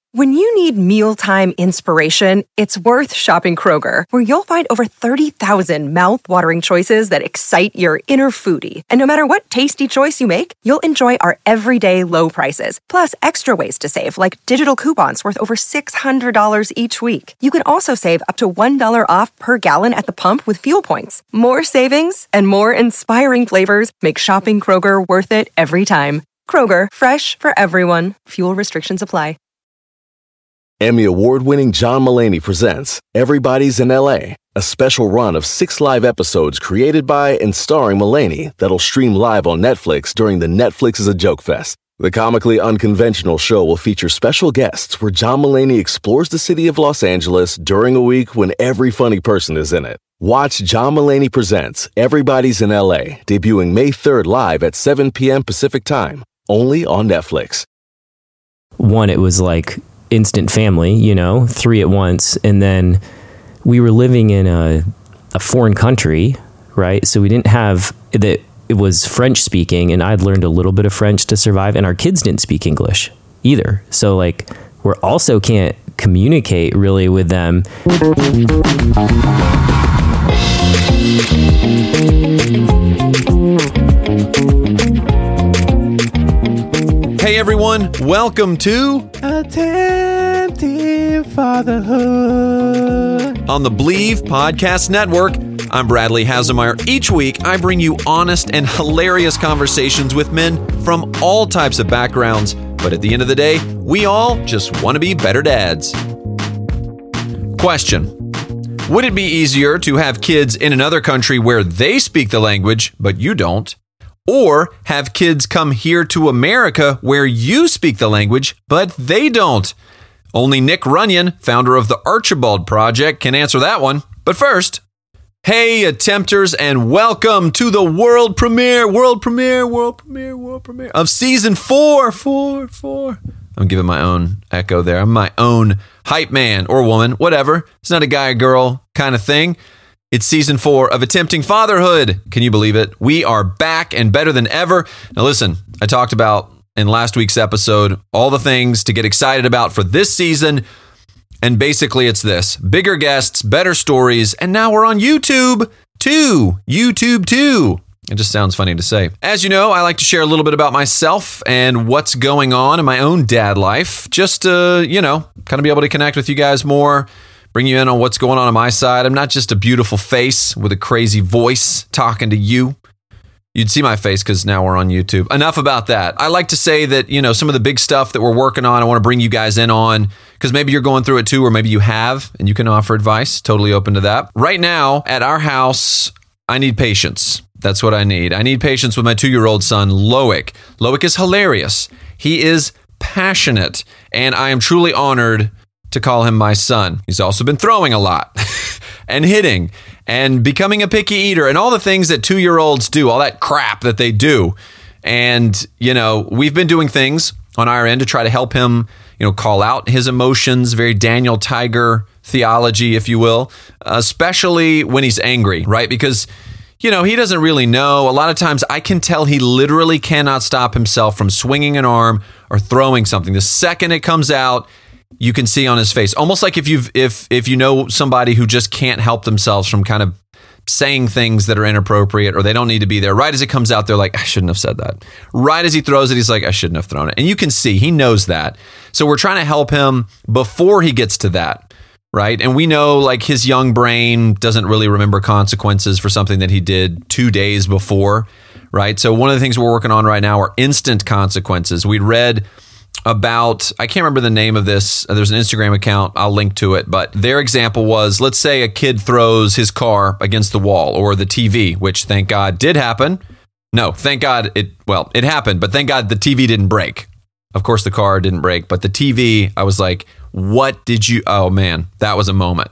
When you need mealtime inspiration, it's worth shopping Kroger, where you'll find over 30,000 mouth-watering choices that excite your inner foodie. And no matter what tasty choice you make, you'll enjoy our everyday low prices, plus extra ways to save, like digital coupons worth over $600 each week. You can also save up to $1 off per gallon at the pump with fuel points. More savings and more inspiring flavors make shopping Kroger worth it every time. Kroger, fresh for everyone. Fuel restrictions apply. Emmy award-winning John Mulaney presents Everybody's in L.A., a special run of 6 live episodes created by and starring Mulaney that'll stream live on Netflix during the Netflix is a Joke Fest. The comically unconventional show will feature special guests where John Mulaney explores the city of Los Angeles during a week when every funny person is in it. Watch John Mulaney Presents Everybody's in L.A., debuting May 3rd live at 7 p.m. Pacific Time, only on Netflix. One, it was like instant family, 3 at once. And then we were living in a foreign country, right? So we didn't have that. It was French speaking, and I'd learned a little bit of French to survive, and our kids didn't speak English either. So like we also can't communicate really with them. Hey everyone, welcome to Attempting Fatherhood on the Believe Podcast Network. I'm Bradley Haselmeyer. Each week, I bring you honest and hilarious conversations with men from all types of backgrounds. But at the end of the day, we all just want to be better dads. Question: would it be easier to have kids in another country where they speak the language, but you don't? Or have kids come here to America where you speak the language, but they don't? Only Nick Runyon, founder of the Archibald Project, can answer that one. But first, hey, attempters, and welcome to the world premiere of season 4. I'm giving my own echo there. I'm my own hype man or woman, whatever. It's not a guy or girl kind of thing. It's season 4 of Attempting Fatherhood. Can you believe it? We are back and better than ever. Now listen, I talked about in last week's episode all the things to get excited about for this season. And basically it's this: bigger guests, better stories, and now we're on YouTube too. It just sounds funny to say. As you know, I like to share a little bit about myself and what's going on in my own dad life, just to, kind of be able to connect with you guys more, bring you in on what's going on my side. I'm not just a beautiful face with a crazy voice talking to you. You'd see my face because now we're on YouTube. Enough about that. I like to say that, some of the big stuff that we're working on, I want to bring you guys in on, because maybe you're going through it too, or maybe you have, and you can offer advice. Totally open to that. Right now, at our house, I need patience. That's what I need. I need patience with my 2-year-old son, Loic. Loic is hilarious. He is passionate, and I am truly honored to call him my son. He's also been throwing a lot and hitting and becoming a picky eater and all the things that 2-year-olds do, all that crap that they do. And, we've been doing things on our end to try to help him, call out his emotions, very Daniel Tiger theology, if you will, especially when he's angry, right? Because, he doesn't really know. A lot of times I can tell he literally cannot stop himself from swinging an arm or throwing something. The second it comes out, you can see on his face, almost like if you know somebody who just can't help themselves from kind of saying things that are inappropriate or they don't need to be there. Right as it comes out, they're like, I shouldn't have said that. Right as he throws it, he's like, I shouldn't have thrown it. And you can see he knows that. So we're trying to help him before he gets to that, right? And we know like his young brain doesn't really remember consequences for something that he did 2 days before, right? So one of the things we're working on right now are instant consequences. We read about, I can't remember the name of this. There's an Instagram account. I'll link to it. But their example was, let's say a kid throws his car against the wall or the TV, which thank God did happen. No, thank God it happened, but thank God the TV didn't break. Of course, the car didn't break, but the TV, I was like, oh man, that was a moment.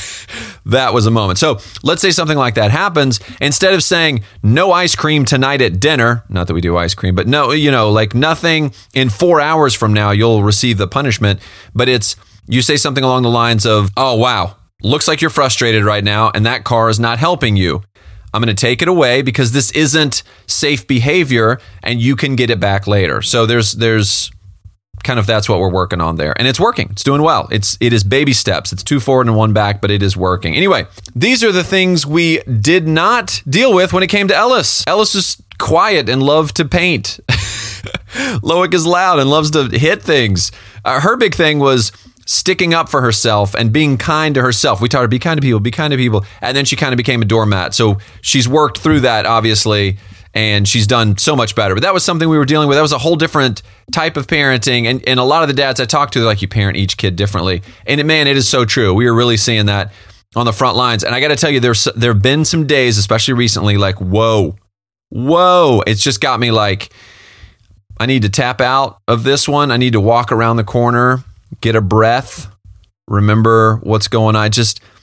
That was a moment. So let's say something like that happens. Instead of saying no ice cream tonight at dinner, not that we do ice cream, but no, like nothing in 4 hours from now, you'll receive the punishment. But you say something along the lines of, oh, wow, looks like you're frustrated right now and that car is not helping you. I'm going to take it away because this isn't safe behavior and you can get it back later. So there's kind of that's what we're working on there. And it's working. It's doing well. It is baby steps. It's 2 forward and 1 back, but it is working. Anyway, these are the things we did not deal with when it came to Ellis. Ellis is quiet and loved to paint. Loic is loud and loves to hit things. Her big thing was sticking up for herself and being kind to herself. We taught her, be kind to people, be kind to people. And then she kind of became a doormat. So she's worked through that, obviously, and she's done so much better. But that was something we were dealing with. That was a whole different type of parenting. And a lot of the dads I talked to, they're like, you parent each kid differently. And it is so true. We were really seeing that on the front lines. And I got to tell you, there have been some days, especially recently, like, whoa. It's just got me like, I need to tap out of this one. I need to walk around the corner, get a breath, remember what's going on.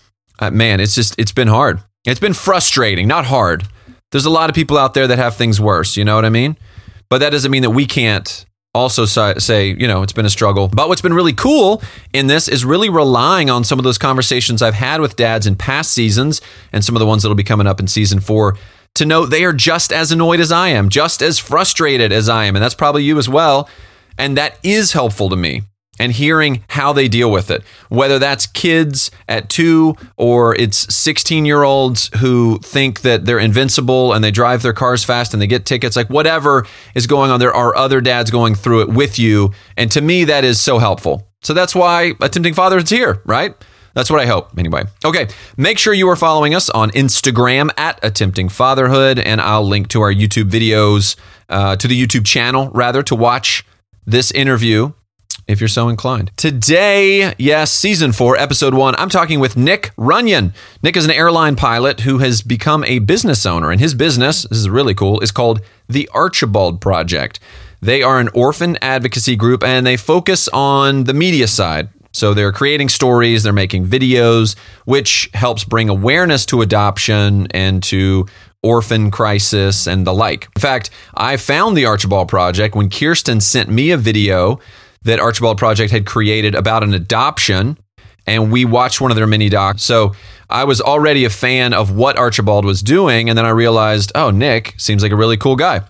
It's been hard. It's been frustrating, not hard. There's a lot of people out there that have things worse, you know what I mean? But that doesn't mean that we can't also say, it's been a struggle. But what's been really cool in this is really relying on some of those conversations I've had with dads in past seasons and some of the ones that'll be coming up in season 4 to know they are just as annoyed as I am, just as frustrated as I am. And that's probably you as well. And that is helpful to me. And hearing how they deal with it, whether that's kids at 2 or it's 16-year-olds who think that they're invincible and they drive their cars fast and they get tickets, like whatever is going on, there are other dads going through it with you. And to me, that is so helpful. So that's why Attempting Fatherhood is here, right? That's what I hope. Anyway, okay. Make sure you are following us on Instagram at Attempting Fatherhood, and I'll link to our YouTube videos, to the YouTube channel, rather, to watch this interview if you're so inclined. Today, yes, season 4, episode 1, I'm talking with Nick Runyon. Nick is an airline pilot who has become a business owner, and his business, this is really cool, is called the Archibald Project. They are an orphan advocacy group, and they focus on the media side. So they're creating stories, they're making videos, which helps bring awareness to adoption and to orphan crisis and the like. In fact, I found the Archibald Project when Kirsten sent me a video that Archibald Project had created about an adoption, and we watched one of their mini docs. So I was already a fan of what Archibald was doing, and then I realized, oh, Nick seems like a really cool guy.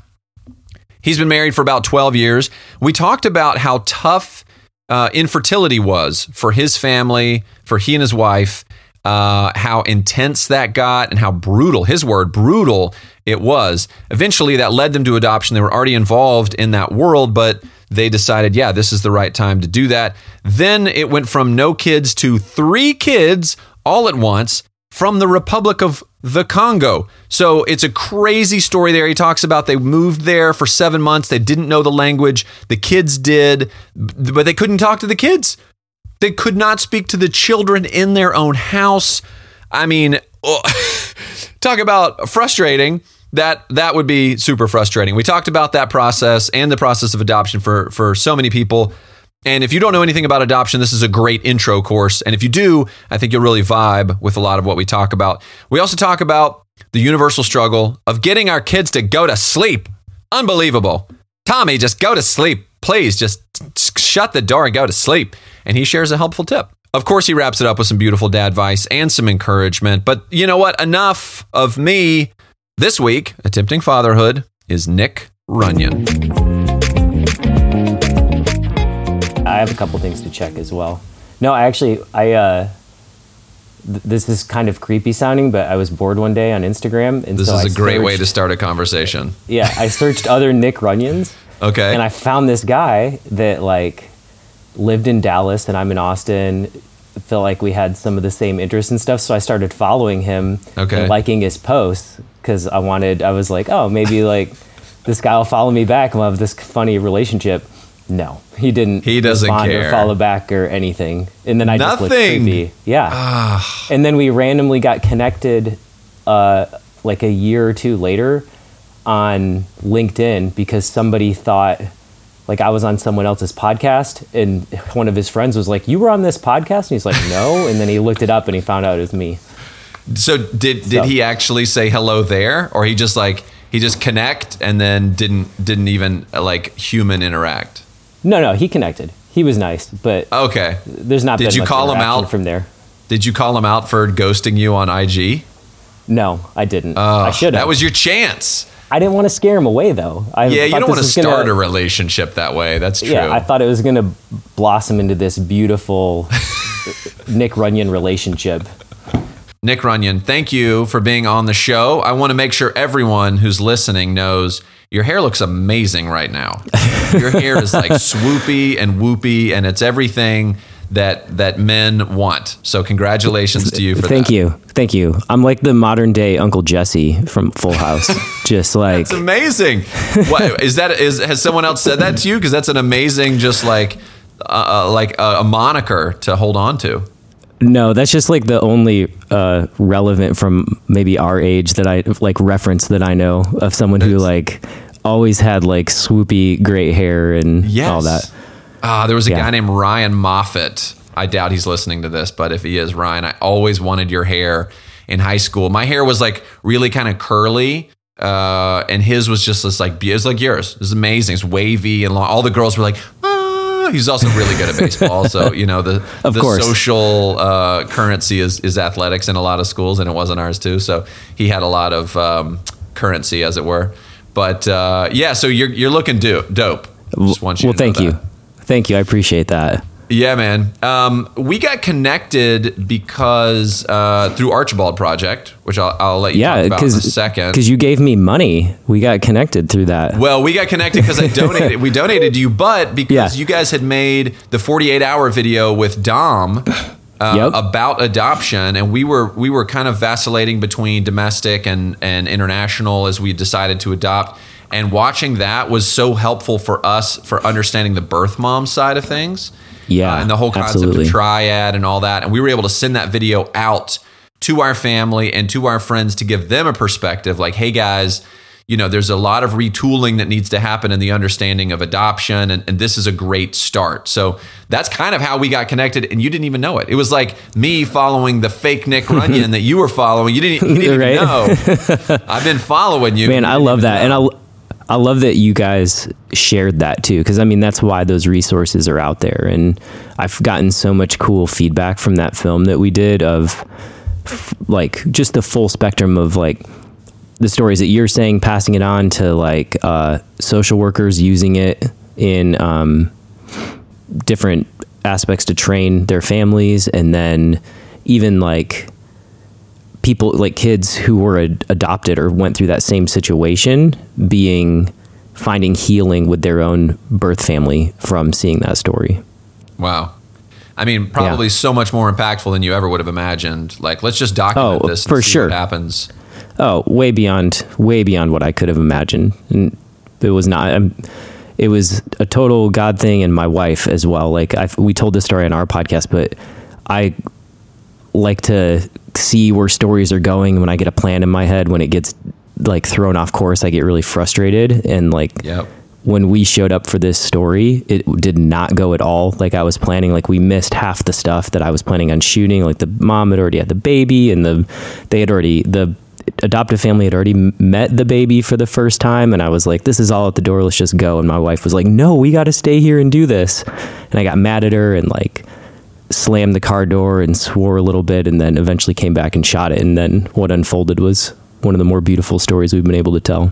He's been married for about 12 years. We talked about how tough infertility was for his family, for he and his wife, how intense that got and how brutal, his word, brutal it was. Eventually, that led them to adoption. They were already involved in that world, but they decided, yeah, this is the right time to do that. Then it went from no kids to 3 kids all at once from the Republic of the Congo. So it's a crazy story there. He talks about they moved there for 7 months. They didn't know the language. The kids did, but they couldn't talk to the kids. They could not speak to the children in their own house. I mean, talk about frustrating. That would be super frustrating. We talked about that process and the process of adoption for so many people. And if you don't know anything about adoption, this is a great intro course. And if you do, I think you'll really vibe with a lot of what we talk about. We also talk about the universal struggle of getting our kids to go to sleep. Unbelievable. Tommy, just go to sleep. Please, just shut the door and go to sleep. And he shares a helpful tip. Of course, he wraps it up with some beautiful dad advice and some encouragement. But you know what? Enough of me. This week, Attempting Fatherhood is Nick Runyon. I have a couple things to check as well. No, this is kind of creepy sounding, but I was bored one day on Instagram. And this is a great way to start a conversation. Yeah, I searched other Nick Runyons. Okay. And I found this guy that lived in Dallas and I'm in Austin. I felt like we had some of the same interests and stuff. So I started following him and liking his posts because I was like, oh, maybe this guy will follow me back and we'll have this funny relationship. No, he didn't. He doesn't respond care or follow back or anything. And then I just looked creepy. Yeah. And then we randomly got connected a year or 2 later on LinkedIn because somebody thought I was on someone else's podcast and one of his friends was like, you were on this podcast? And he's like, no. And then he looked it up and he found out it was me. So did he actually say hello there, or he just connect and then didn't even human interact? No, he connected. He was nice, but okay. There's not. Did you call him out from there? Did you call him out for ghosting you on IG? No, I didn't. I should have. That was your chance. I didn't want to scare him away, though. Yeah, you don't want to start a relationship that way. That's true. Yeah, I thought it was going to blossom into this beautiful Nick Runyon relationship. Nick Runyon, thank you for being on the show. I want to make sure everyone who's listening knows your hair looks amazing right now. Your hair is like swoopy and whoopy, and it's everything that men want. So congratulations to you for that. Thank you. I'm like the modern day Uncle Jesse from Full House. Just like it's amazing. What has someone else said that to you? Because that's an amazing, just like a moniker to hold on to. No, that's just like the only relevant from maybe our age that I like reference that I know of someone who like always had like swoopy great hair and all that. There was a guy named Ryan Moffat. I doubt he's listening to this, but if he is, Ryan, I always wanted your hair in high school. My hair was like really kind of curly, and his was just this like, it was like yours. It was amazing. It's wavy and long. All the girls were like, he's also really good at baseball. So, the social currency is athletics in a lot of schools, and it wasn't ours too. So he had a lot of currency, as it were. But so you're looking dope. Just want you to know that. Thank you. I appreciate that. Yeah, man. We got connected because through Archibald Project, which I'll let you talk about in a second. Because you gave me money. We got connected through that. Well, we got connected because I donated. We donated to you, but because you guys had made the 48-hour video with Dom about adoption, and we were kind of vacillating between domestic and international as we decided to adopt. And watching that was so helpful for us for understanding the birth mom side of things. Yeah, and the whole concept of triad and all that. And we were able to send that video out to our family and to our friends to give them a perspective like, hey guys, there's a lot of retooling that needs to happen in the understanding of adoption. And this is a great start. So that's kind of how we got connected. And you didn't even know it. It was like me following the fake Nick Runyon that you were following. You didn't even know. I've been following you. Man, I love that. And I love that you guys shared that too, because I mean, that's why those resources are out there. And I've gotten so much cool feedback from that film that we did of like just the full spectrum of like the stories that you're saying, passing it on to like social workers using it in different aspects to train their families. And then even like people like kids who were adopted or went through that same situation finding healing with their own birth family from seeing that story. Wow. I mean, probably so much more impactful than you ever would have imagined. Like, let's just document this and see what happens. Oh, way beyond what I could have imagined. And it was not, it was a total God thing, and my wife as well. Like we told this story on our podcast, but I like to see where stories are going. When I get a plan in my head, when it gets like thrown off course, I get really frustrated. And like when we showed up for this story, it did not go at all like I was planning. Like we missed half the stuff that I was planning on shooting. Like the mom had already had the baby, and the adoptive family had already met the baby for the first time. And I was like, this is all at the door. Let's just go. And my wife was like, no, we got to stay here and do this. And I got mad at her and like slammed the car door and swore a little bit, and then eventually came back and shot it. And then what unfolded was one of the more beautiful stories we've been able to tell.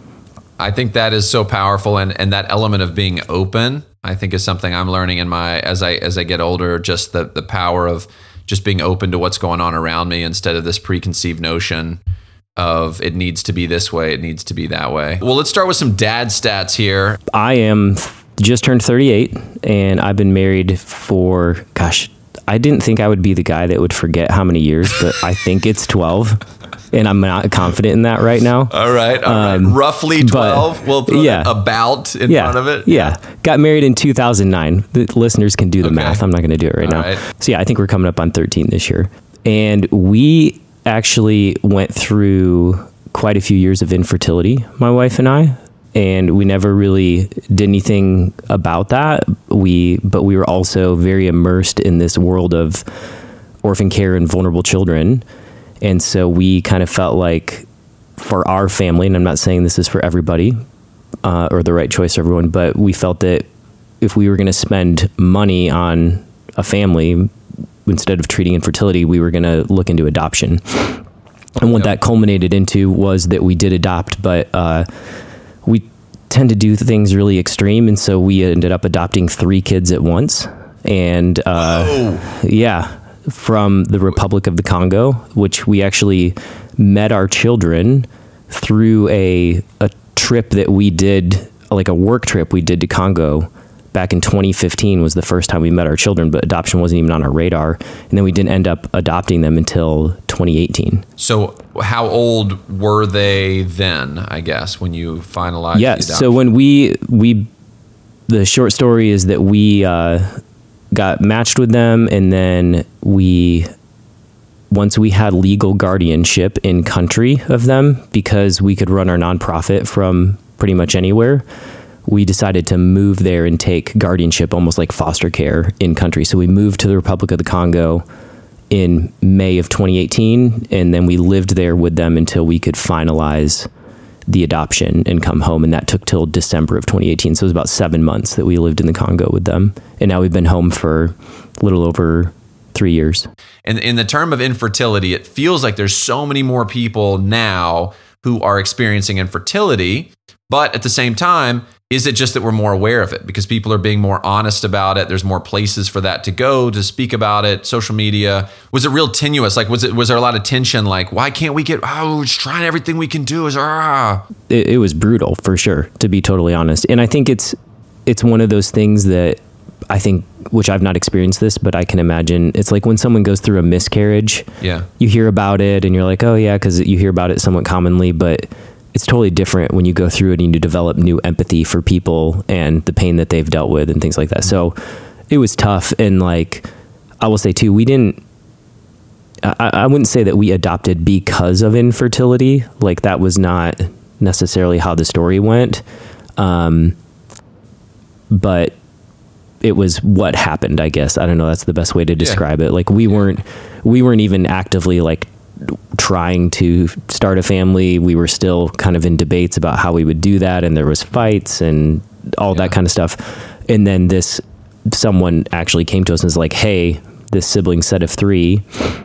I think that is so powerful. And that element of being open, I think, is something I'm learning as I get older, just the power of just being open to what's going on around me instead of this preconceived notion of it needs to be this way, it needs to be that way. Well, let's start with some dad stats here. I am just turned 38, and I've been married for, I didn't think I would be the guy that would forget how many years, but I think it's 12, and I'm not confident in that right now. All right. Roughly 12. We'll put about in front of it. Yeah. Got married in 2009. The listeners can do the math. I'm not going to do it right now. Right. So I think we're coming up on 13 this year. And we actually went through quite a few years of infertility, my wife and I. And we never really did anything about that. But we were also very immersed in this world of orphan care and vulnerable children. And so we kind of felt like for our family, and I'm not saying this is for everybody or the right choice for everyone, but we felt that if we were going to spend money on a family, instead of treating infertility, we were going to look into adoption. And what that culminated into was that we did adopt, but we tend to do things really extreme. And so we ended up adopting 3 kids at once. And from the Republic of the Congo, which we actually met our children through a trip that we did, like a work trip we did to Congo back in 2015 was the first time we met our children, but adoption wasn't even on our radar. And then we didn't end up adopting them until 2018. So how old were they then, I guess, when you finalized the adoption? So when the short story is that we got matched with them, and then once we had legal guardianship in country of them, because we could run our nonprofit from pretty much anywhere, we decided to move there and take guardianship, almost like foster care in country. So we moved to the Republic of the Congo in May of 2018, and then we lived there with them until we could finalize the adoption and come home. And that took till December of 2018. So it was about 7 months that we lived in the Congo with them. And now we've been home for a little over 3 years. And in the term of infertility, it feels like there's so many more people now who are experiencing infertility. But at the same time, is it just that we're more aware of it because people are being more honest about it? There's more places for that to go to speak about it. Social media. Was it real tenuous? Like, was there a lot of tension? Like, why can't we we're just trying everything we can do? It was brutal for sure, to be totally honest. And I think it's one of those things that I think, which I've not experienced this, but I can imagine it's like when someone goes through a miscarriage, you hear about it and you're like, oh yeah, because you hear about it somewhat commonly, but it's totally different when you go through it and you develop new empathy for people and the pain that they've dealt with and things like that. So it was tough. And like, I will say too, I wouldn't say that we adopted because of infertility. Like that was not necessarily how the story went. But it was what happened, I guess. I don't know. That's the best way to describe it. Like we weren't even actively like trying to start a family. We were still kind of in debates about how we would do that. And there was fights and all that kind of stuff. And then someone actually came to us and was like, hey, this sibling set of 3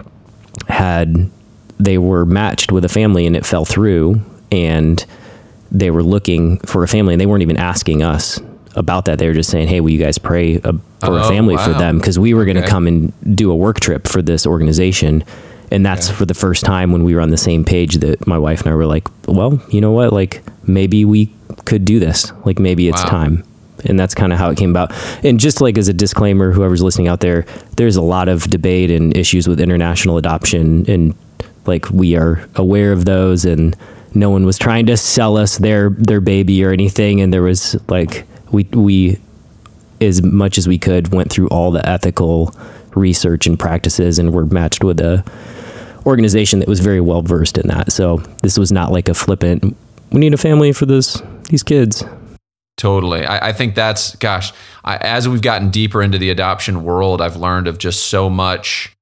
they were matched with a family and it fell through, and they were looking for a family and they weren't even asking us about that. They were just saying, hey, will you guys pray for a family for them? Because we were going to come and do a work trip for this organization. And that's for the first time when we were on the same page that my wife and I were like, well, you know what? Like maybe we could do this. Like maybe it's time. And that's kind of how it came about. And just like as a disclaimer, whoever's listening out there, there's a lot of debate and issues with international adoption. And like we are aware of those, and no one was trying to sell us their baby or anything. And there was like, we as much as we could went through all the ethical research and practices, and were matched with a organization that was very well versed in that. So this was not like a flippant, we need a family for these kids. Totally. I think that's, as we've gotten deeper into the adoption world, I've learned of just so much,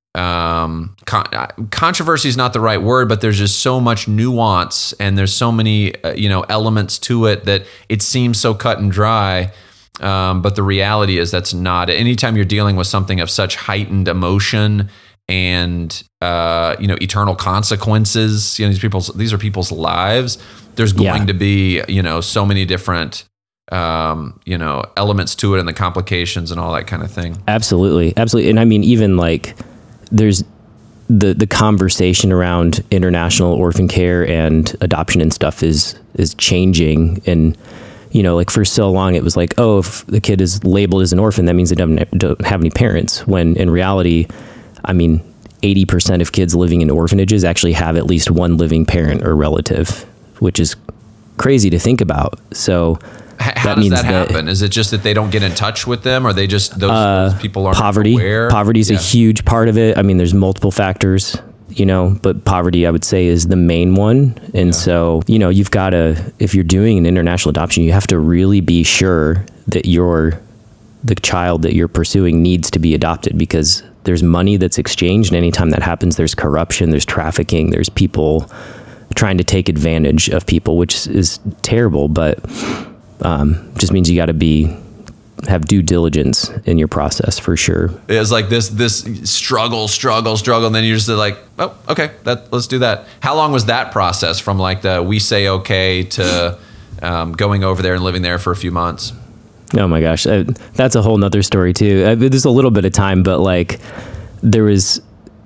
controversy is not the right word, but there's just so much nuance, and there's so many, elements to it that it seems so cut and dry. But the reality is that's not. Anytime you're dealing with something of such heightened emotion and eternal consequences, these are people's lives. There's going to be so many different elements to it, and the complications and all that kind of thing. Absolutely. And I mean, even like there's the conversation around international orphan care and adoption and stuff is changing. And like for so long it was like, oh, if the kid is labeled as an orphan, that means they don't have any parents, when in reality, I mean, 80% of kids living in orphanages actually have at least one living parent or relative, which is crazy to think about. So how does that happen? Is it just that they don't get in touch with them, or they just those people aren't aware? Poverty is a huge part of it. I mean, there's multiple factors, but poverty, I would say, is the main one. And so, you've got to, if you're doing an international adoption, you have to really be sure that the child that you're pursuing needs to be adopted, because there's money that's exchanged, and anytime that happens, there's corruption, there's trafficking, there's people trying to take advantage of people, which is terrible, but just means you got to be have due diligence in your process for sure. It's like this struggle, and then you're just like, oh, okay, let's do that. How long was that process from like the we say okay to going over there and living there for a few months? Oh my gosh, that's a whole nother story too. There's a little bit of time, but like there was,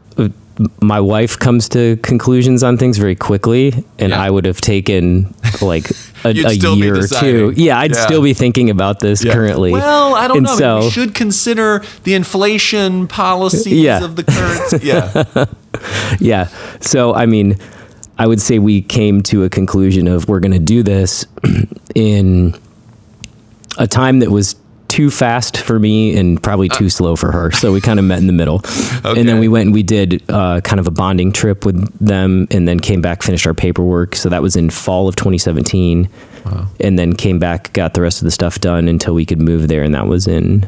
my wife comes to conclusions on things very quickly, and I would have taken like a year or two. Yeah, I'd still be thinking about this currently. Well, I don't know. So, we should consider the inflation policies of the current. Yeah. So, I mean, I would say we came to a conclusion of we're going to do this in a time that was too fast for me and probably too slow for her. So we kind of met in the middle. Okay. And then we went and we did kind of a bonding trip with them, and then came back, finished our paperwork. So that was in fall of 2017. Wow. And then came back, got the rest of the stuff done until we could move there. And that was in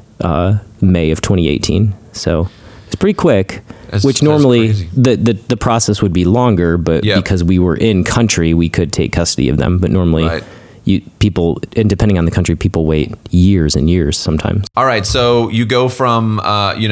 May of 2018. So it's pretty quick, which normally the process would be longer, but because we were in country, we could take custody of them. But normally people, and depending on the country, people wait years and years sometimes. All right. So you go from,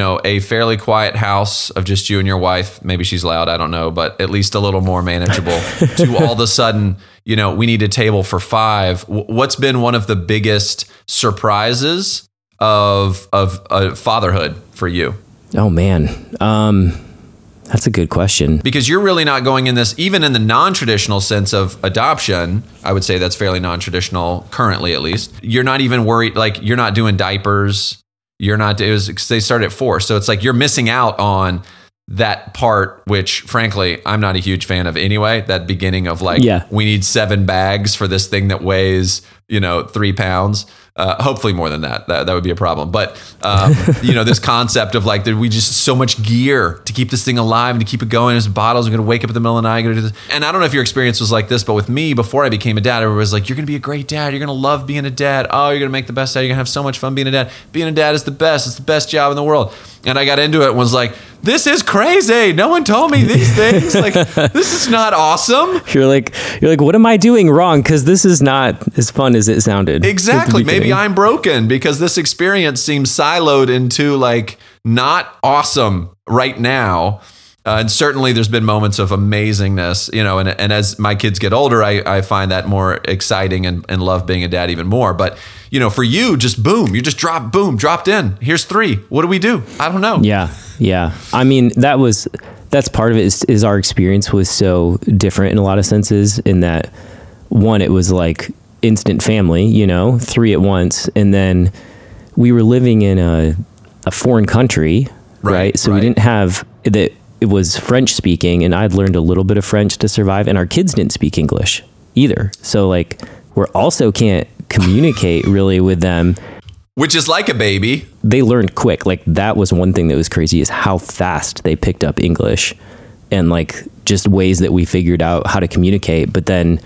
a fairly quiet house of just you and your wife. Maybe she's loud, I don't know, but at least a little more manageable to all of a sudden, we need a table for 5. What's been one of the biggest surprises of fatherhood for you? Oh man. That's a good question. Because you're really not going in this, even in the non-traditional sense of adoption, I would say that's fairly non-traditional currently, at least. You're not even worried, like you're not doing diapers. They start at 4. So it's like you're missing out on that part, which frankly, I'm not a huge fan of anyway. That beginning of like, we need 7 bags for this thing that weighs, 3 pounds. Hopefully more than that. That would be a problem. But, this concept of like, we just so much gear to keep this thing alive and to keep it going. There's bottles. We're going to wake up in the middle of the night. Do this. And I don't know if your experience was like this, but with me, before I became a dad, everyone was like, you're going to be a great dad. You're going to love being a dad. Oh, you're going to make the best dad. You're going to have so much fun being a dad. Being a dad is the best. It's the best job in the world. And I got into it and was like, this is crazy. No one told me these things. Like, this is not awesome. You're like, what am I doing wrong? Because this is not as fun as it sounded. Exactly. Maybe I'm broken because this experience seems siloed into like not awesome right now. And certainly there's been moments of amazingness, and as my kids get older, I find that more exciting and love being a dad even more. But, for you, just boom, you just dropped in. Here's 3. What do we do? I don't know. Yeah. I mean, that's part of it is our experience was so different in a lot of senses, in that one, it was like instant family, 3 at once. And then we were living in a foreign country, right? So we didn't have that. It was French speaking, and I'd learned a little bit of French to survive, and our kids didn't speak English either. So like, we also can't communicate really with them. Which is like a baby. They learned quick. Like that was one thing that was crazy, is how fast they picked up English, and like just ways that we figured out how to communicate. But then,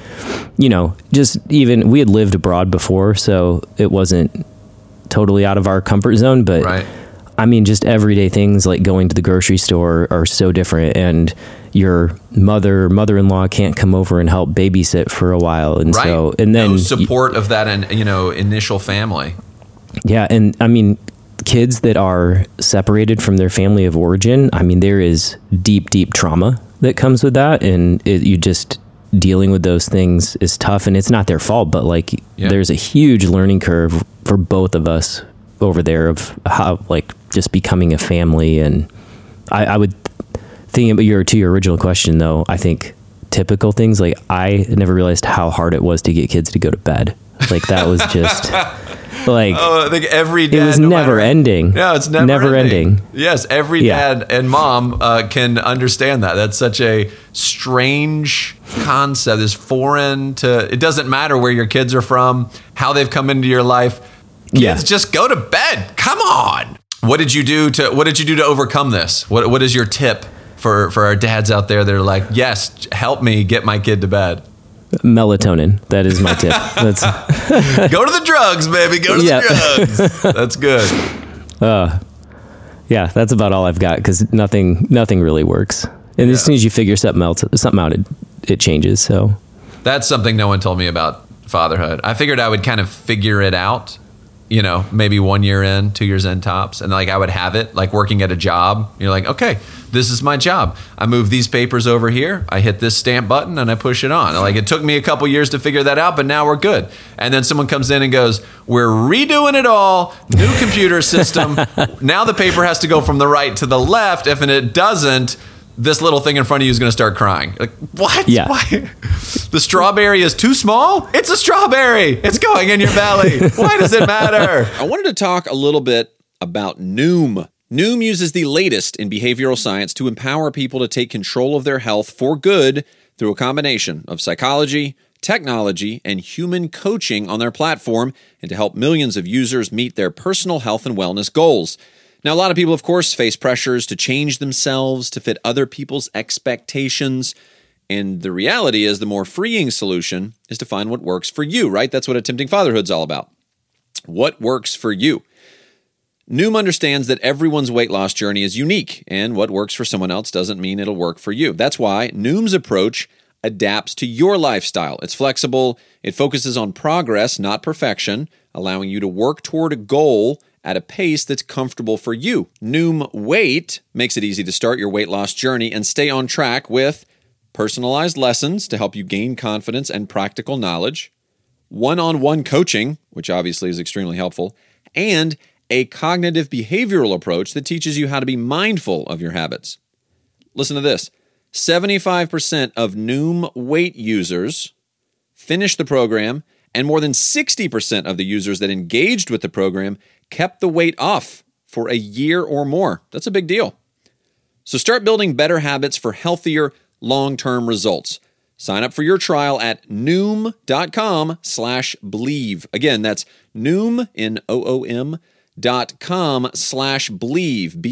just even, we had lived abroad before, so it wasn't totally out of our comfort zone, but I mean, just everyday things like going to the grocery store are so different, and your mother-in-law can't come over and help babysit for a while. And so, and then no support of that, and initial family. Yeah. And I mean, kids that are separated from their family of origin, I mean, there is deep, deep trauma that comes with that. And you just dealing with those things is tough, and it's not their fault, but like there's a huge learning curve for both of us over there of how, like, just becoming a family. And I would think about to your original question though, I think typical things, like I never realized how hard it was to get kids to go to bed. Like that was just like, I think every dad, it was never ending. No, it's never ending. Yes. Every dad and mom can understand that. That's such a strange concept. It's foreign to, it doesn't matter where your kids are from, how they've come into your life. Kids, just go to bed. Come on. What did you do to overcome this? What is your tip for our dads out there that are like, yes, help me get my kid to bed? Melatonin. That is my tip. That's go to the drugs, baby. Go to the drugs. That's good. Yeah, that's about all I've got, because nothing really works. And as soon as you figure something out, it changes. So that's something no one told me about fatherhood. I figured I would kind of figure it out, you know, maybe 1 year in, 2 years in tops. And like I would have it like working at a job. You're like, okay, this is my job. I move these papers over here. I hit this stamp button and I push it on. Like it took me a couple years to figure that out, but now we're good. And then someone comes in and goes, we're redoing it all. New computer system. Now the paper has to go from the right to the left. If it doesn't, this little thing in front of you is going to start crying. Like, what? Yeah. Why? The strawberry is too small? It's a strawberry. It's going in your belly. Why does it matter? I wanted to talk a little bit about Noom. Noom uses the latest in behavioral science to empower people to take control of their health for good through a combination of psychology, technology, and human coaching on their platform, and to help millions of users meet their personal health and wellness goals. Now, a lot of people, of course, face pressures to change themselves to fit other people's expectations. And the reality is the more freeing solution is to find what works for you, right? That's what Attempting Fatherhood's all about. What works for you? Noom understands that everyone's weight loss journey is unique, and what works for someone else doesn't mean it'll work for you. That's why Noom's approach adapts to your lifestyle. It's flexible, it focuses on progress, not perfection, allowing you to work toward a goal at a pace that's comfortable for you. Noom Weight makes it easy to start your weight loss journey and stay on track with personalized lessons to help you gain confidence and practical knowledge, one-on-one coaching, which obviously is extremely helpful, and a cognitive behavioral approach that teaches you how to be mindful of your habits. Listen to this. 75% of Noom Weight users finished the program, and more than 60% of the users that engaged with the program kept the weight off for a year or more. That's a big deal. So start building better habits for healthier, long-term results. Sign up for your trial at Noom.com/Bleav. Again, that's Noom, Noom.com/Bleav,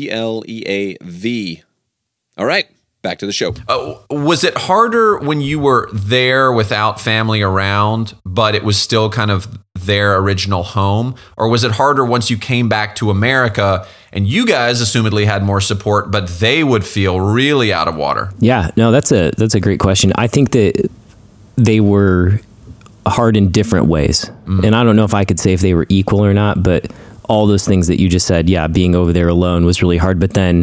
BLEAV. All right, back to the show. Was it harder when you were there without family around, but it was still kind of their original home? Or was it harder once you came back to America and you guys assumedly had more support, but they would feel really out of water? Yeah, no, that's a great question. I think that they were hard in different ways. And I don't know if I could say if they were equal or not, but all those things that you just said, yeah, being over there alone was really hard. But then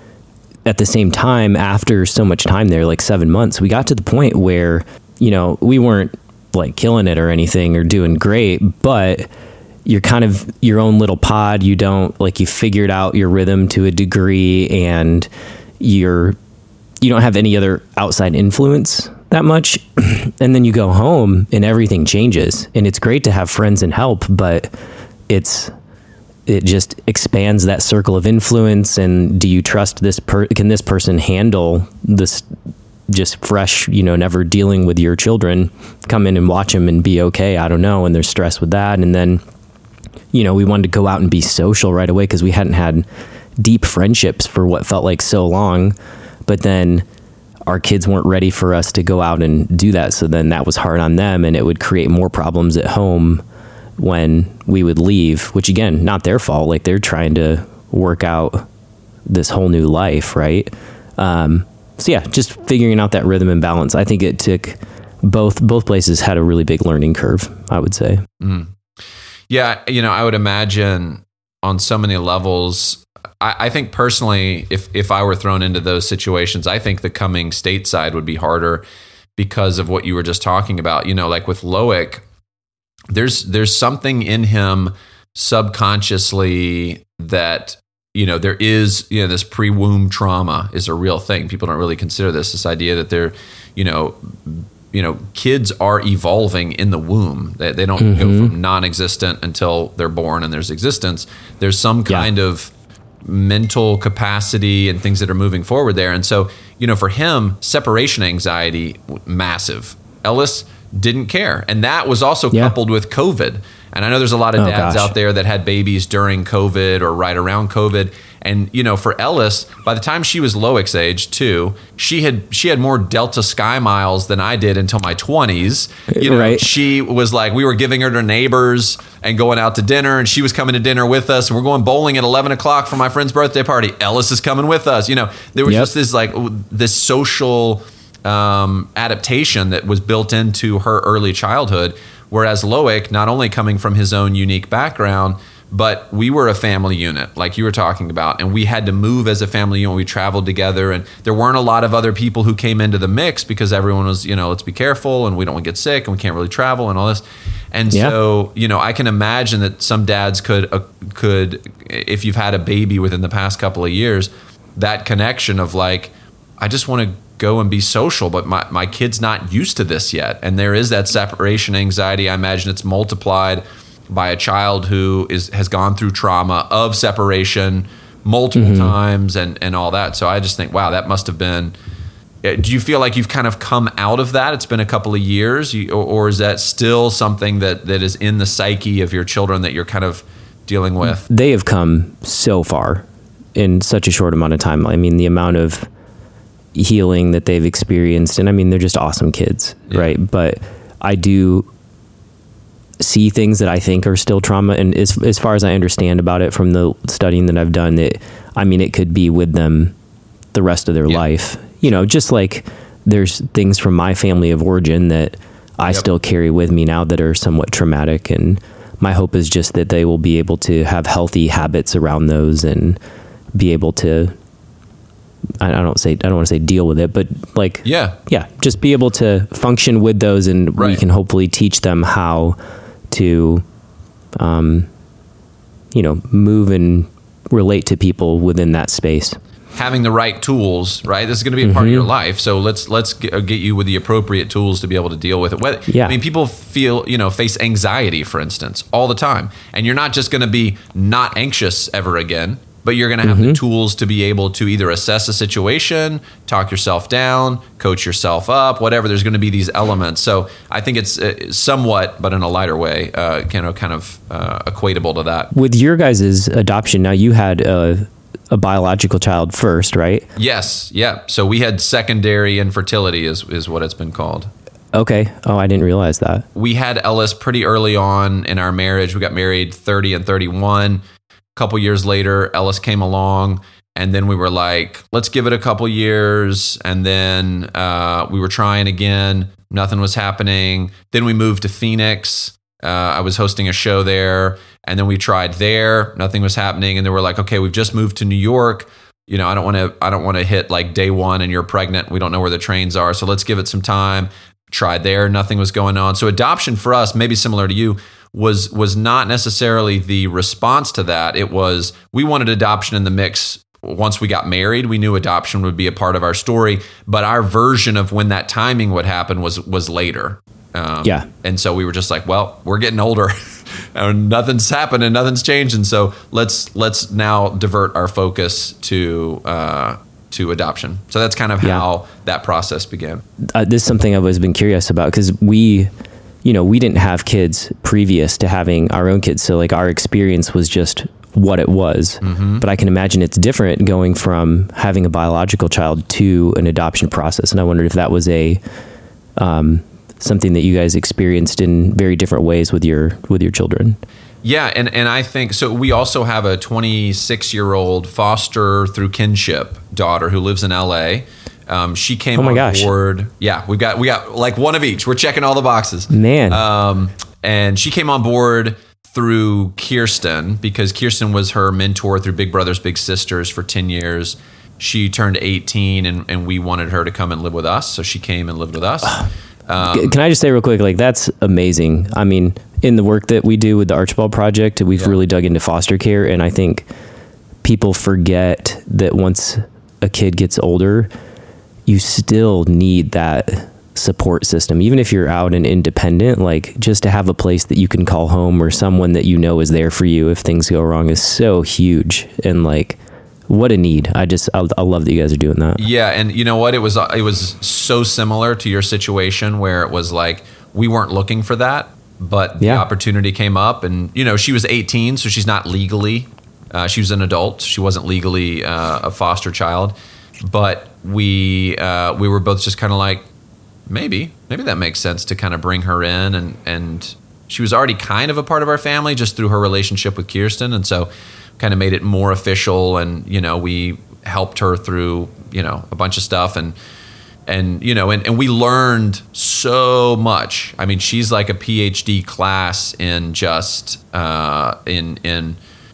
at the same time, after so much time there, like 7 months, we got to the point where, you know, we weren't like killing it or anything or doing great, but you're kind of your own little pod. You figured out your rhythm to a degree, and you don't have any other outside influence that much. And then you go home and everything changes, and it's great to have friends and help, but it just expands that circle of influence. And do you trust can this person handle this just fresh, never dealing with your children, come in and watch them and be okay? I don't know. And there's stress with that. And then, we wanted to go out and be social right away because we hadn't had deep friendships for what felt like so long. But then our kids weren't ready for us to go out and do that. So then that was hard on them, and it would create more problems at home when we would leave, which again, not their fault. Like, they're trying to work out this whole new life, right? So yeah, just figuring out that rhythm and balance. I think it took both places had a really big learning curve, I would say. Yeah, I would imagine on so many levels. I think personally, if I were thrown into those situations, I think the coming stateside would be harder because of what you were just talking about. Like with Loic, there's something in him subconsciously that, there is, this pre-womb trauma is a real thing. People don't really consider this idea that they're, kids are evolving in the womb. They don't go from non-existent until they're born and there's existence. There's some kind of mental capacity and things that are moving forward there. And so, for him, separation anxiety, massive. Ellis didn't care. And that was also coupled with COVID. And I know there's a lot of dads out there that had babies during COVID or right around COVID. And, for Ellis, by the time she was Loic's age too, she had more Delta Sky miles than I did until my 20s. Right. She was like, we were giving her to neighbors and going out to dinner, and she was coming to dinner with us, and we're going bowling at 11 o'clock for my friend's birthday party. Ellis is coming with us. There was just this social adaptation that was built into her early childhood, Whereas Loic, not only coming from his own unique background, but we were a family unit, like you were talking about, and we had to move as a family unit. We traveled together, and there weren't a lot of other people who came into the mix because everyone was, let's be careful, and we don't want to get sick, and we can't really travel, and all this. And so, I can imagine that some dads could, if you've had a baby within the past couple of years, that connection of like, I just want to go and be social, but my kid's not used to this yet. And there is that separation anxiety. I imagine it's multiplied by a child who has gone through trauma of separation multiple times and all that. So I just think, wow, that must have been. Do you feel like you've kind of come out of that? It's been a couple of years, or is that still something that is in the psyche of your children that you're kind of dealing with? They have come so far in such a short amount of time. I mean, the amount of healing that they've experienced, and I mean, they're just awesome kids, right? But I do see things that I think are still trauma, and as far as I understand about it from the studying that I've done, it could be with them the rest of their life. Just like there's things from my family of origin that I still carry with me now that are somewhat traumatic, and my hope is just that they will be able to have healthy habits around those and be able to, I don't want to say deal with it, but like, just be able to function with those, and we can hopefully teach them how to, move and relate to people within that space. Having the right tools, right? This is going to be a part of your life. So let's get you with the appropriate tools to be able to deal with it. I mean, people face anxiety, for instance, all the time. And you're not just going to be not anxious ever again, but you're going to have the tools to be able to either assess a situation, talk yourself down, coach yourself up, whatever. There's going to be these elements. So I think it's somewhat, but in a lighter way, kind of equatable to that. With your guys' adoption, now you had a biological child first, right? Yes. Yeah. So we had secondary infertility is what it's been called. Okay. Oh, I didn't realize that. We had Ellis pretty early on in our marriage. We got married 30 and 31. Couple years later, Ellis came along, and then we were like, let's give it a couple years. And then we were trying again. Nothing was happening. Then we moved to Phoenix. I was hosting a show there, and then we tried there. Nothing was happening. And then we're like, okay, we've just moved to New York. I don't want to hit like day one and you're pregnant. We don't know where the trains are. So let's give it some time. Tried there. Nothing was going on. So adoption for us, maybe similar to you, was not necessarily the response to that. It was, we wanted adoption in the mix. Once we got married, we knew adoption would be a part of our story, but our version of when that timing would happen was later. And so we were just like, well, we're getting older and nothing's happened and nothing's changed. And so let's now divert our focus to adoption. So that's kind of how that process began. This is something I've always been curious about, because we didn't have kids previous to having our own kids. So like our experience was just what it was. But I can imagine it's different going from having a biological child to an adoption process. And I wondered if that was something that you guys experienced in very different ways with your children. Yeah, and I think so. We also have a 26-year-old foster through kinship daughter who lives in LA. She came on board. Yeah, we got like one of each. We're checking all the boxes, man. And she came on board through Kirsten, because Kirsten was her mentor through Big Brothers Big Sisters for 10 years. She turned 18, and we wanted her to come and live with us, so she came and lived with us. Can I just say real quick, like, that's amazing. I mean, in the work that we do with the Archibald Project, we've really dug into foster care, and I think people forget that once a kid gets older, you still need that support system. Even if you're out and independent, like, just to have a place that you can call home or someone that is there for you if things go wrong is so huge. And like, what a need. I love that you guys are doing that. Yeah. And you know what? It was so similar to your situation, where it was like, we weren't looking for that, but the opportunity came up, and she was 18, so she's not legally, she was an adult. She wasn't legally a foster child, but we were both just kind of like, maybe that makes sense to kind of bring her in, and she was already kind of a part of our family just through her relationship with Kirsten. And so kind of made it more official, and we helped her through a bunch of stuff, and and we learned so much. I mean, she's like a PhD class in just in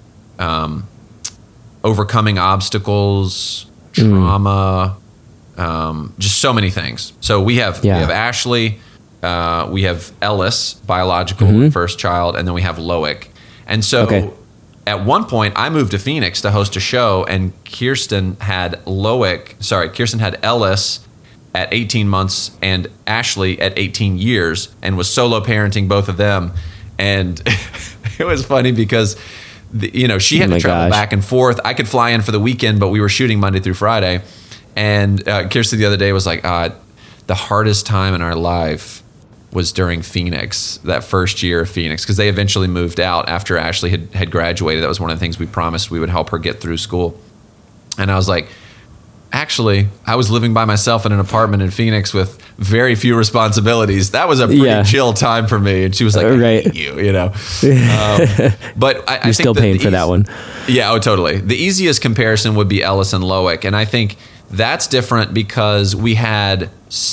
overcoming obstacles, trauma, just so many things. So we have Ashley, we have Ellis, biological first child, and then we have Loic. And so at one point I moved to Phoenix to host a show, and Kirsten had Ellis at 18 months and Ashley at 18 years, and was solo parenting both of them. And it was funny because she had to travel back and forth. I could fly in for the weekend, but we were shooting Monday through Friday. And Kirsten the other day was like, the hardest time in our life was during Phoenix, that first year of Phoenix, because they eventually moved out after Ashley had graduated. That was one of the things we promised we would help her get through school. And I was like, actually, I was living by myself in an apartment in Phoenix with very few responsibilities. That was a pretty chill time for me. And she was like, I hate you, But I think still paying for that one. Yeah, oh, totally. The easiest comparison would be Ellis and Loic. And I think that's different because we had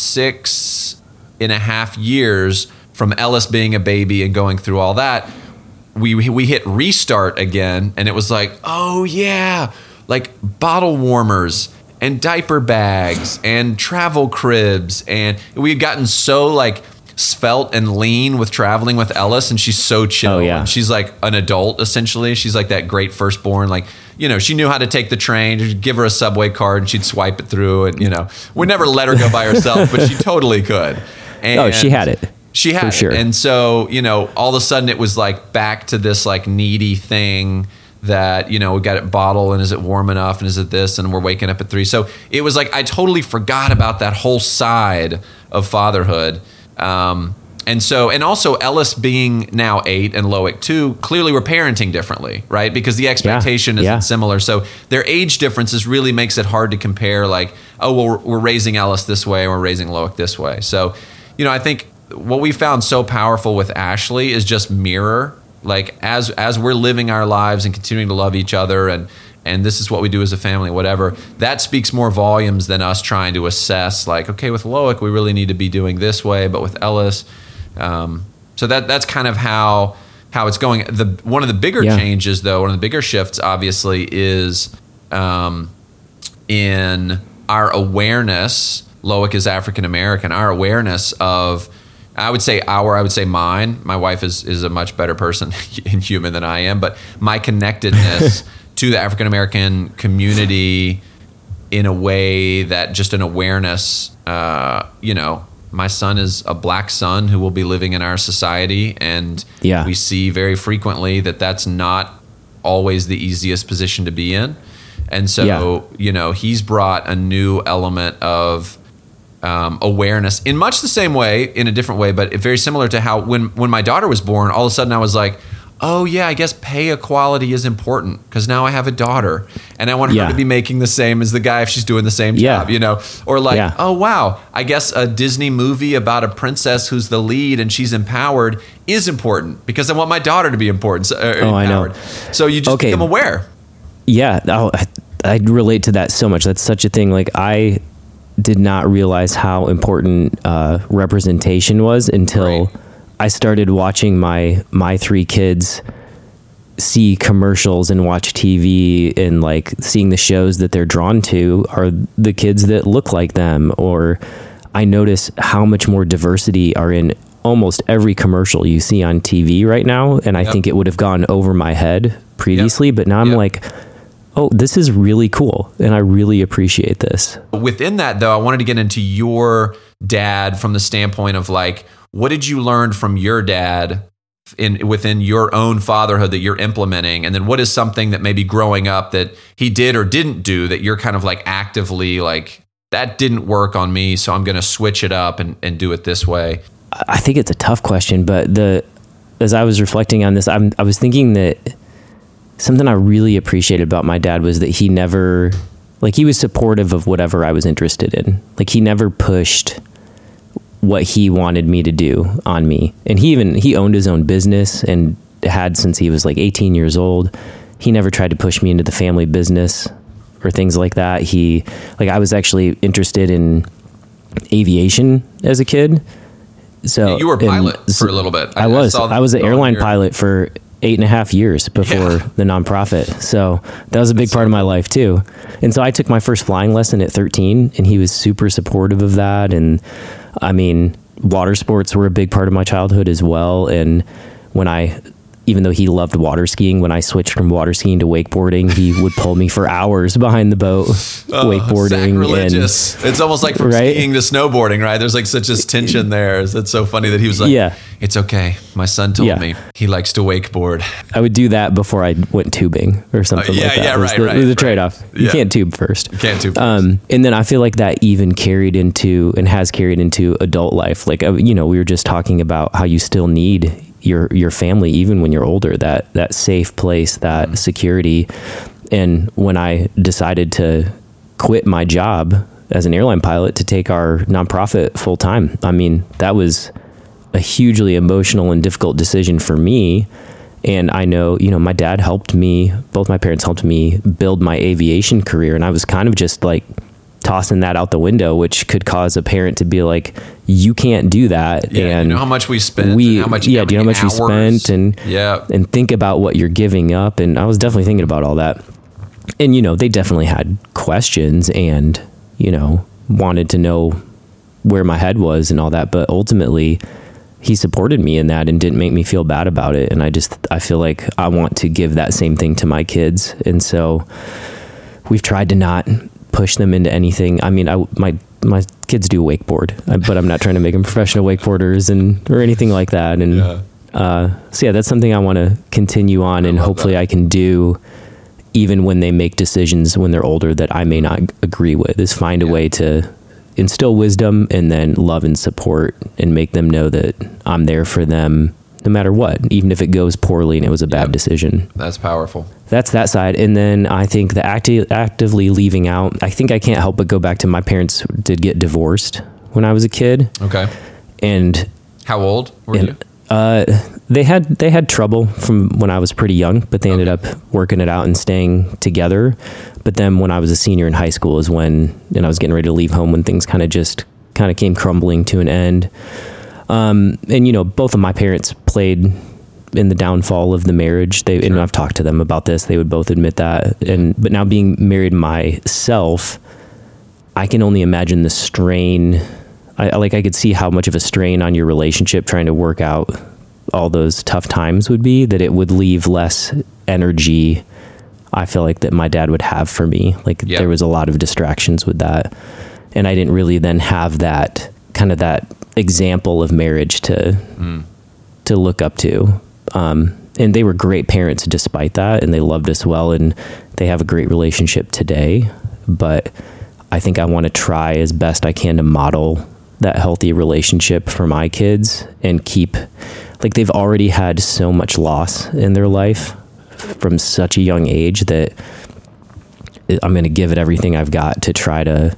6.5 years from Ellis being a baby and going through all that. We hit restart again, and it was like, oh yeah, like bottle warmers and diaper bags and travel cribs. And we had gotten so like svelte and lean with traveling with Ellis, and she's so chill. Oh, yeah. And she's like an adult, essentially. She's like that great firstborn. Like, she knew how to take the train. You'd give her a subway card and she'd swipe it through. And, we never let her go by herself, but she totally could. And she had it. She had it. Sure. And so, all of a sudden it was like back to this like needy thing that, we got it bottled, and is it warm enough, and is it this, and we're waking up at 3. So it was like I totally forgot about that whole side of fatherhood. And also Ellis being now 8 and Loic 2, clearly we're parenting differently, right? Because the expectation isn't similar. So their age differences really makes it hard to compare like, oh, well, we're raising Ellis this way and we're raising Loic this way. So, I think what we found so powerful with Ashley is just mirror. Like as we're living our lives and continuing to love each other, and this is what we do as a family, whatever, that speaks more volumes than us trying to assess like, okay, with Loic, we really need to be doing this way, but with Ellis. So that's kind of how it's going. One of the bigger changes, though, one of the bigger shifts, obviously, is in our awareness. Loic is African American. Our awareness of, I would say mine. My wife is a much better person and human than I am, but my connectedness to the African American community in a way that just an awareness, my son is a black son who will be living in our society, and we see very frequently that that's not always the easiest position to be in. And so, he's brought a new element of awareness in much the same way, in a different way, but very similar to how when my daughter was born, all of a sudden I was like, oh yeah, I guess pay equality is important because now I have a daughter and I want her to be making the same as the guy if she's doing the same job, or like, oh wow, I guess a Disney movie about a princess who's the lead and she's empowered is important because I want my daughter to be important. Empowered. I know. So you just become aware. Yeah. I relate to that so much. That's such a thing. Like I did not realize how important representation was until I started watching my 3 kids see commercials and watch TV, and like seeing the shows that they're drawn to are the kids that look like them. Or I notice how much more diversity are in almost every commercial you see on TV right now. And I think it would have gone over my head previously, but now I'm like, oh, this is really cool, and I really appreciate this. Within that, though, I wanted to get into your dad from the standpoint of like, what did you learn from your dad within your own fatherhood that you're implementing? And then what is something that maybe growing up that he did or didn't do that you're kind of like actively like, that didn't work on me, so I'm going to switch it up and do it this way? I think it's a tough question, but as I was reflecting on this, I was thinking that something I really appreciated about my dad was that he never, like, he was supportive of whatever I was interested in. Like, he never pushed what he wanted me to do on me. And he owned his own business and had since he was like 18 years old. He never tried to push me into the family business or things like that. I was actually interested in aviation as a kid. So you were a pilot for a little bit. I was an airline pilot for 8.5 years before the nonprofit. So that was a big part of my life too. And so I took my first flying lesson at 13, and he was super supportive of that. And I mean, water sports were a big part of my childhood as well. And even though he loved water skiing, when I switched from water skiing to wakeboarding, he would pull me for hours behind the boat, wakeboarding. Sacrilegious. It's almost like from skiing to snowboarding, right? There's like such a tension there. It's so funny that he was like, it's okay. My son told me he likes to wakeboard. I would do that before I went tubing or something like that. Yeah, right. It was a trade-off. You can't tube first. You can't tube first. And then I feel like that even carried into adult life. Like, we were just talking about how you still need your family, even when you're older, that safe place, that security. And when I decided to quit my job as an airline pilot to take our nonprofit full time, I mean, that was a hugely emotional and difficult decision for me. And I know, my dad helped me, both my parents helped me build my aviation career. And I was kind of just like tossing that out the window, which could cause a parent to be like, you can't do that. Yeah, and you know how much we spent. Do you know how much we spent? And think about what you're giving up. And I was definitely thinking about all that. And, they definitely had questions and, wanted to know where my head was and all that. But ultimately, he supported me in that and didn't make me feel bad about it. And I feel like I want to give that same thing to my kids. And so we've tried to not push them into anything. I mean, my kids do wakeboard, but I'm not trying to make them professional wakeboarders or anything like that. And so that's something I want to continue on, and hopefully I can do even when they make decisions when they're older that I may not agree with, is find a way to instill wisdom and then love and support and make them know that I'm there for them no matter what, even if it goes poorly and it was a bad decision. That's powerful. That's that side. And then I think the actively leaving out, I think I can't help but go back to my parents did get divorced when I was a kid. Okay. And how old were you? They had trouble from when I was pretty young, but they ended up working it out and staying together. But then when I was a senior in high school is when, and I was getting ready to leave home, when things kind of came crumbling to an end. And both of my parents played in the downfall of the marriage. And I've talked to them about this. They would both admit that. But now being married myself, I can only imagine the strain. I could see how much of a strain on your relationship trying to work out all those tough times would be, that it would leave less energy. I feel like that my dad would have for me. There was a lot of distractions with that. And I didn't really then have that kind of that example of marriage to look up to. And they were great parents despite that, and they loved us well, and they have a great relationship today. But I think I want to try as best I can to model that healthy relationship for my kids and keep, they've already had so much loss in their life from such a young age that I'm going to give it everything I've got to try to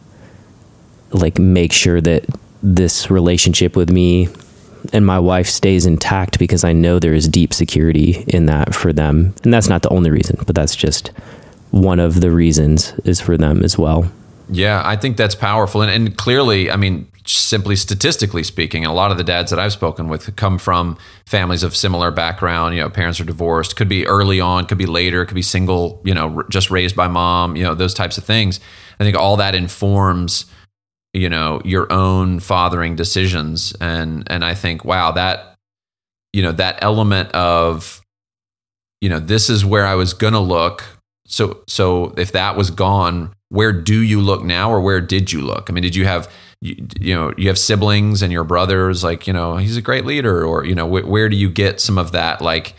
make sure that this relationship with me and my wife stays intact, because I know there is deep security in that for them. And that's not the only reason, but that's just one of the reasons is for them as well. Yeah, I think that's powerful. And clearly, I mean, simply statistically speaking, a lot of the dads that I've spoken with come from families of similar background. Parents are divorced, could be early on, could be later, could be single, just raised by mom, those types of things. I think all that informs your own fathering decisions. And I think, wow, that element of, this is where I was going to look. So if that was gone, where do you look now, or where did you look? I mean, did you have, you have siblings and your brothers, he's a great leader, or, where do you get some of that,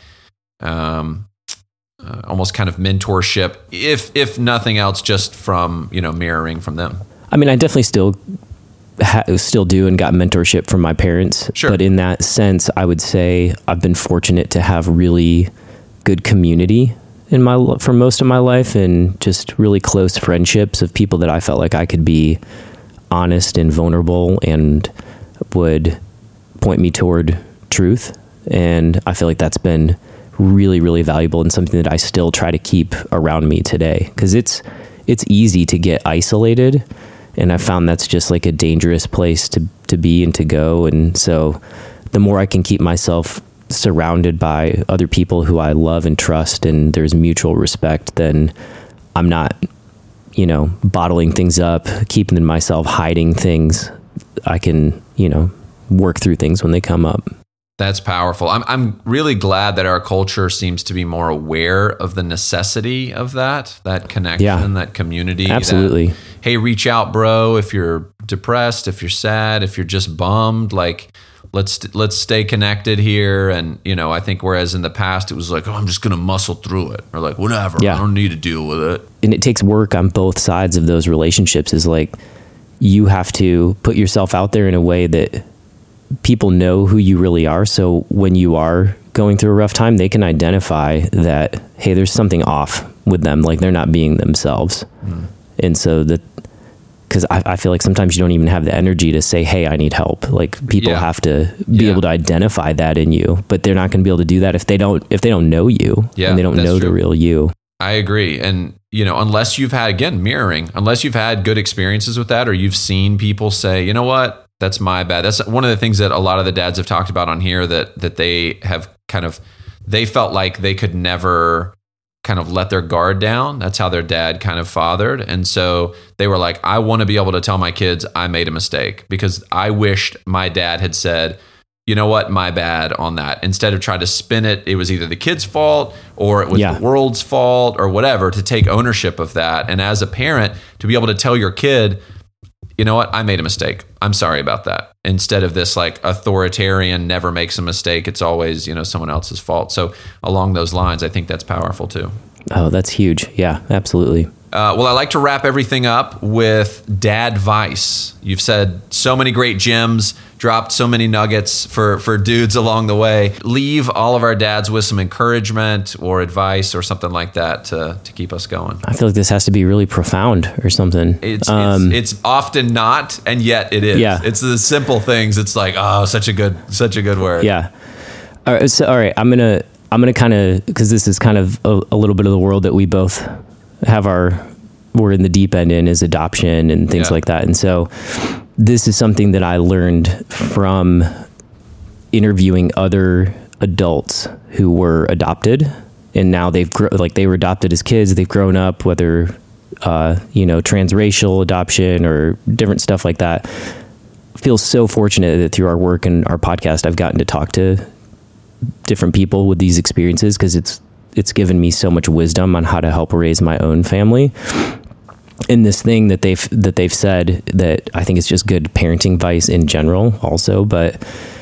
almost kind of mentorship, if nothing else, just from, mirroring from them? I mean, I definitely still do and got mentorship from my parents. Sure. But in that sense, I would say I've been fortunate to have really good community for most of my life, and just really close friendships of people that I felt like I could be honest and vulnerable and would point me toward truth. And I feel like that's been really, really valuable, and something that I still try to keep around me today, because it's easy to get isolated And I found that's just like a dangerous place to be and to go. And so the more I can keep myself surrounded by other people who I love and trust, and there's mutual respect, then I'm not, bottling things up, keeping to myself, hiding things. I can, work through things when they come up. That's powerful. I'm really glad that our culture seems to be more aware of the necessity of that connection, that community. Absolutely. Hey, reach out, bro. If you're depressed, if you're sad, if you're just bummed, like let's stay connected here. And, I think whereas in the past it was like, oh, I'm just going to muscle through it, or like, whatever, I don't need to deal with it. And it takes work on both sides of those relationships. Is like, you have to put yourself out there in a way that people know who you really are. So when you are going through a rough time, they can identify that, hey, there's something off with them. Like they're not being themselves. And so because I feel like sometimes you don't even have the energy to say, hey, I need help. Like people have to be able to identify that in you, but they're not going to be able to do that if they don't know you and they don't know the real you. I agree. And, unless you've had, again, mirroring, unless you've had good experiences with that, or you've seen people say, you know what, that's my bad. That's one of the things that a lot of the dads have talked about on here, that they have they felt like they could never kind of let their guard down. That's how their dad kind of fathered. And so they were like, I want to be able to tell my kids I made a mistake, because I wished my dad had said, you know what, my bad on that. Instead of trying to spin it was either the kid's fault or it was the world's fault or whatever, to take ownership of that. And as a parent, to be able to tell your kid, you know what, I made a mistake, I'm sorry about that. Instead of this like authoritarian, never makes a mistake, it's always, someone else's fault. So along those lines, I think that's powerful too. Oh, that's huge. Yeah, absolutely. Well, I like to wrap everything up with Dadvice. You've said so many great gems, dropped so many nuggets for dudes along the way. Leave all of our dads with some encouragement or advice or something like that to keep us going. I feel like this has to be really profound or something. It's often not, and yet it is. Yeah. It's the simple things. It's like, oh, such a good word. Yeah. All right. I'm gonna kind of, because this is kind of a little bit of the world that we both we're in the deep end in, is adoption and things like that. And so this is something that I learned from interviewing other adults who were adopted, and now they were adopted as kids. They've grown up, whether, transracial adoption or different stuff like that. I feel so fortunate that through our work and our podcast, I've gotten to talk to different people with these experiences, because it's given me so much wisdom on how to help raise my own family. And this thing that they've said that I think is just good parenting advice in general also. But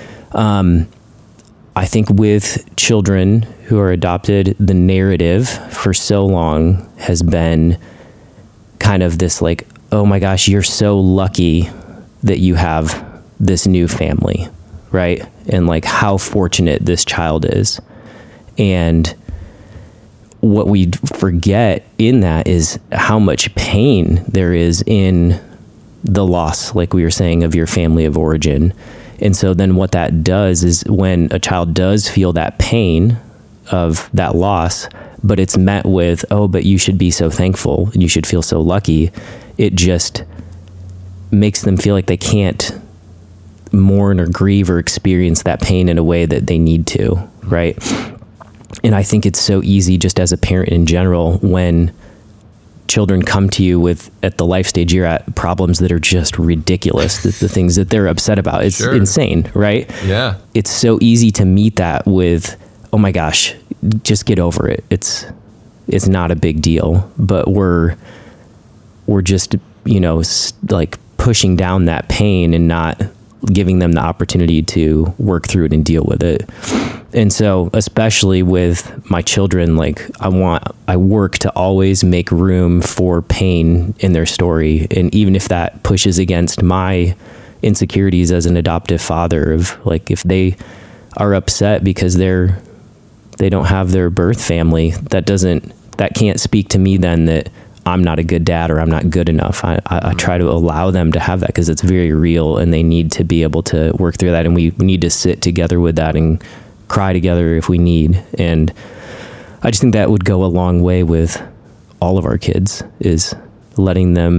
I think with children who are adopted, the narrative for so long has been kind of this like, oh my gosh, you're so lucky that you have this new family, right? And like how fortunate this child is. And what we forget in that is how much pain there is in the loss, like we were saying, of your family of origin. And so then what that does is, when a child does feel that pain of that loss, but it's met with, oh, but you should be so thankful and you should feel so lucky, it just makes them feel like they can't mourn or grieve or experience that pain in a way that they need to, right? And I think it's so easy, just as a parent in general, when children come to you with, at the life stage you're at, problems that are just ridiculous, the things that they're upset about. It's insane, right? Yeah. It's so easy to meet that with, oh my gosh, just get over it. It's not a big deal. But we're just, like pushing down that pain and not giving them the opportunity to work through it and deal with it. And so, especially with my children, like I work to always make room for pain in their story. And even if that pushes against my insecurities as an adoptive father, of like, if they are upset because they don't have their birth family, that can't speak to me then that I'm not a good dad or I'm not good enough. I try to allow them to have that, because it's very real and they need to be able to work through that. And we need to sit together with that and cry together if we need. And I just think that would go a long way with all of our kids, is letting them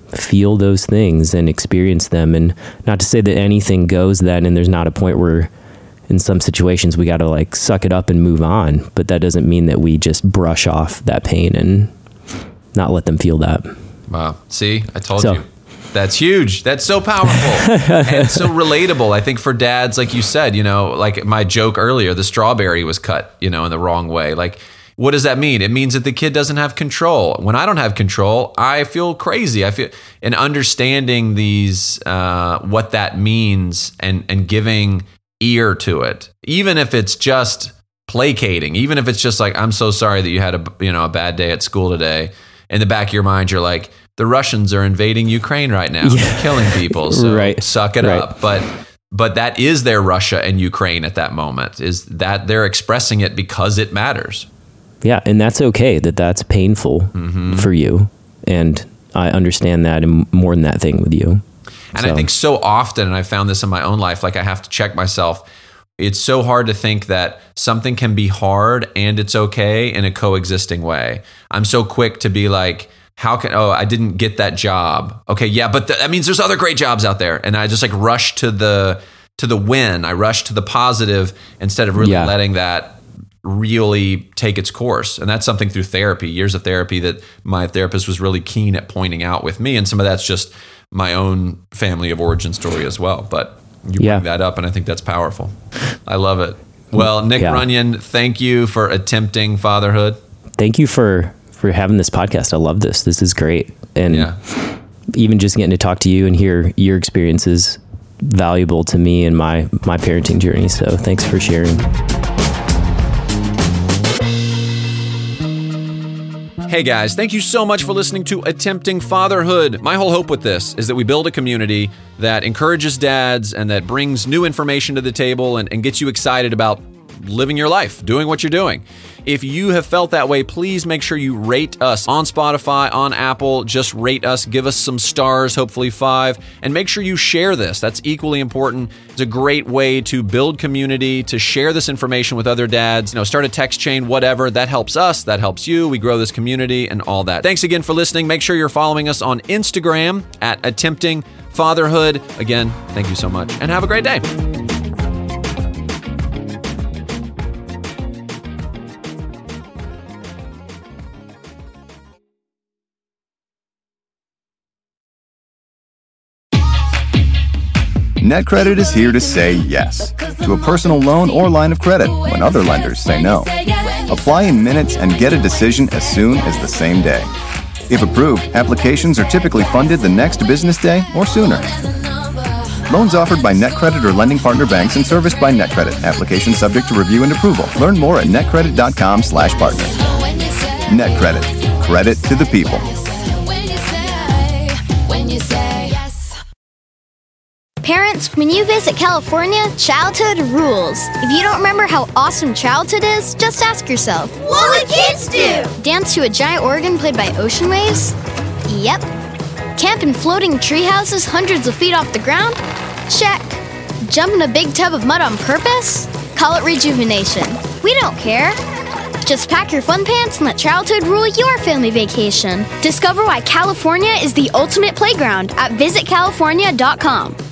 feel those things and experience them. And not to say that anything goes then, and there's not a point where in some situations we got to like suck it up and move on. But that doesn't mean that we just brush off that pain and not let them feel that. Wow. See, I told you. That's huge. That's so powerful and so relatable. I think for dads, like you said, you know, like my joke earlier, the strawberry was cut, you know, in the wrong way. Like, what does that mean? It means that the kid doesn't have control. When I don't have control, I feel crazy. And understanding these, what that means and giving ear to it, even if it's just placating, even if it's just like, I'm so sorry that you had a bad day at school today. In the back of your mind, you're like, the Russians are invading Ukraine right now. Yeah. They're killing people. So suck it up. But that is their Russia and Ukraine at that moment, is that they're expressing it because it matters. Yeah. And that's okay that's painful for you. And I understand that and more than that thing with you. And I think so often, and I found this in my own life, like I have to check myself. It's so hard to think that something can be hard and it's okay in a coexisting way. I'm so quick to be like, I didn't get that job. Okay, yeah, but that means there's other great jobs out there. And I just like rush to the win. I rush to the positive instead of really letting that really take its course. And that's something through therapy, years of therapy, that my therapist was really keen at pointing out with me. And some of that's just my own family of origin story as well. But you bring that up, and I think that's powerful. I love it. Well, Nick Runyon, thank you for attempting fatherhood. Thank you for having this podcast. I love this. This is great. And even just getting to talk to you and hear your experiences valuable to me and my parenting journey. So thanks for sharing. Hey guys, thank you so much for listening to Attempting Fatherhood. My whole hope with this is that we build a community that encourages dads and that brings new information to the table and gets you excited about living your life, doing what you're doing. If you have felt that way, please make sure you rate us on Spotify, on Apple. Just rate us, give us some stars, hopefully 5, and make sure you share this. That's equally important. It's a great way to build community, to share this information with other dads. Start a text chain, whatever. That helps us. That helps you. We grow this community and all that. Thanks again for listening. Make sure you're following us on Instagram at Attempting Fatherhood. Again, thank you so much and have a great day. NetCredit is here to say yes to a personal loan or line of credit when other lenders say no. Apply in minutes and get a decision as soon as the same day. If approved, applications are typically funded the next business day or sooner. Loans offered by NetCredit or lending partner banks and serviced by NetCredit. Application subject to review and approval. Learn more at netcredit.com/partner. NetCredit. Credit to the people. Parents, when you visit California, childhood rules. If you don't remember how awesome childhood is, just ask yourself, what would kids do? Dance to a giant organ played by ocean waves? Yep. Camp in floating tree houses hundreds of feet off the ground? Check. Jump in a big tub of mud on purpose? Call it rejuvenation. We don't care. Just pack your fun pants and let childhood rule your family vacation. Discover why California is the ultimate playground at visitcalifornia.com.